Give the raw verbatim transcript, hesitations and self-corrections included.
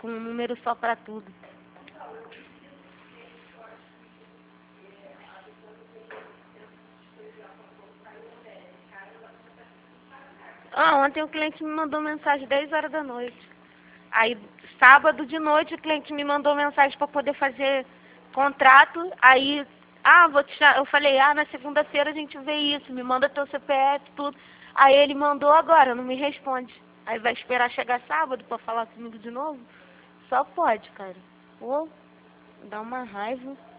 com um número só pra tudo. Ah, ontem o cliente me mandou mensagem dez horas da noite. Aí, sábado de noite, o cliente me mandou mensagem para poder fazer contrato. Aí, ah, vou te chamar. Eu falei, ah, na segunda-feira a gente vê isso. Me manda teu C P F, tudo. Aí ele mandou agora, não me responde. Aí vai esperar chegar sábado para falar comigo de novo? Só pode, cara. Pô, dá uma raiva.